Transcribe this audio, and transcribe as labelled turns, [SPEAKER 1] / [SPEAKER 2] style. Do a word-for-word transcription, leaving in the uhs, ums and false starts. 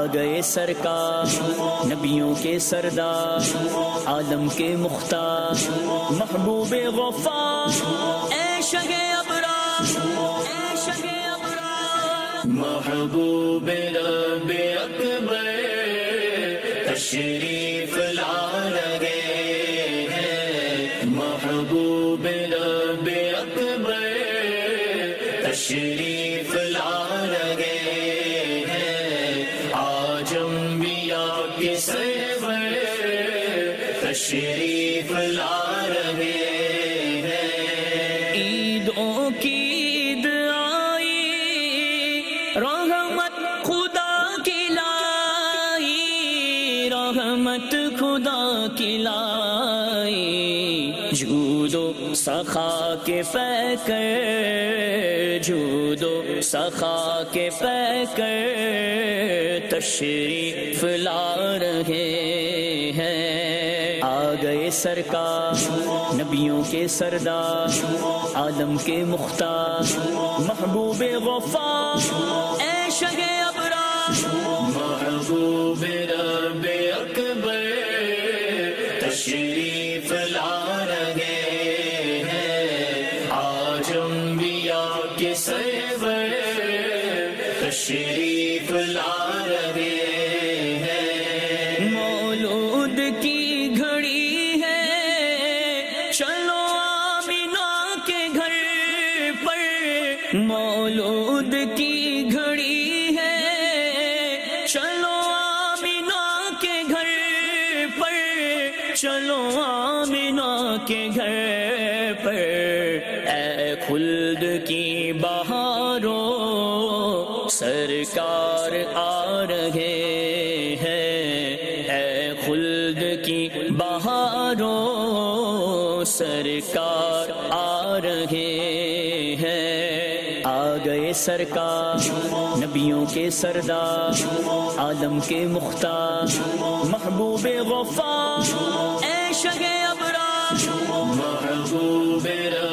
[SPEAKER 1] گئے سرکار نبیوں کے سردار عالم کے مختار محبوب غفار اے شگ ابرار اے شگ ابرار محبوب رب اکبر تشریف لا لگے ہیں محبوب رب اکبر تشریف لا لگے سرور تشریف لا رہے ہیں عیدوں کی عید آئی رحمت خدا کی لائی رحمت خدا کی لائی جود و سخا کے پیکر جود و سخا کے پیکر تشریف لا رہے ہیں آ گئے سرکار نبیوں کے سردار عالم کے مختار محبوب غفار اے شگ ابرار محبوب رب اکبر تشریف لا رہے ہیں آج انبیاء کے سرور تشریف لا رہے ہیں مولود کی گھڑی ہے چلو آمینہ کے گھر پر مولود کی گھڑی ہے چلو آمینہ کے گھر پر چلو آمینہ کے گھر پر اے خلد کی بہاروں سرکار آ رہے ہیں اے خلد کی بہاروں سرکار آ رہے ہیں آ گئے سرکار نبیوں کے سردار عالم کے مختار محبوب غفار اے شگ ابرار محبوب